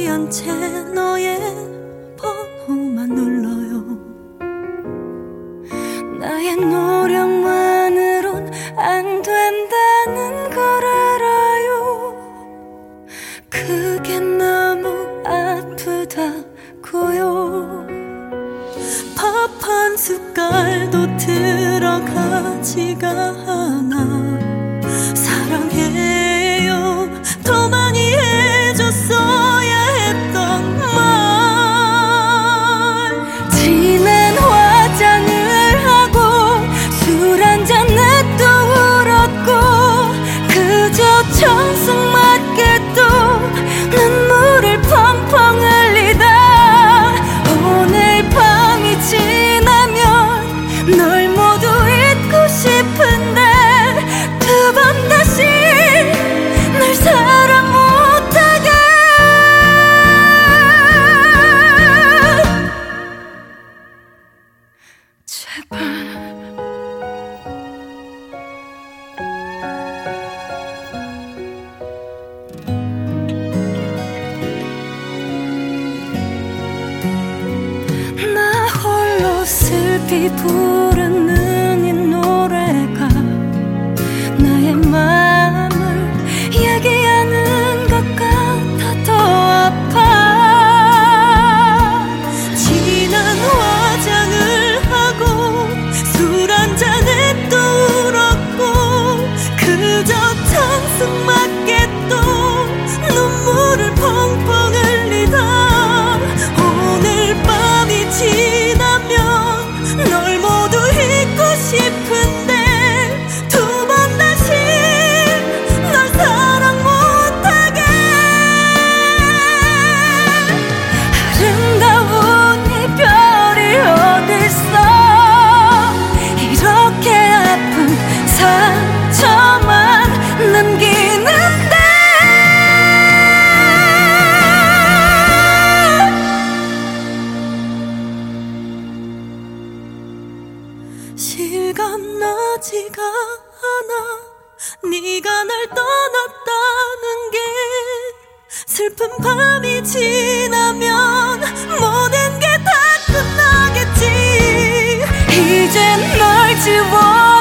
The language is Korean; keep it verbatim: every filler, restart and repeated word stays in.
취한 채 너의 번호만 눌러요. 나의 노력만으론 안 된다는 걸 알아요. 그게 너무 아프다고요. 밥 한 숟갈도 들어가지가 않아. 사랑해요 더 많이 해줬어야 했던 말. 진한 화장을 하고 술 한잔 또 울었고 그저 청승맞게도 눈물을 펑펑 흘리다 오늘 밤이 지나면 널 모두 잊고 싶은데 두 번 다시 널 사랑 못하게. 제발. 나 홀로 슬피 부르는 이 노래가 나의 마음을 얘기하는 것 같아 더 아파. 진한 화장을 하고 술 한 잔에 또 울었고 그저 청승맞게 또 눈물을 펑펑 흘리다 오늘 밤이 지나면 널 모두 잊고 싶은데 두 번 다시 널 사랑 못하게. 아름다운 이별이 어딨어. 이렇게 아픈 상처만 남기는데. 실감나지가 않아. 네가 날 떠났다는 게. 슬픈 밤이 지나면 모든 게 다 끝나겠지. 이젠 널 지워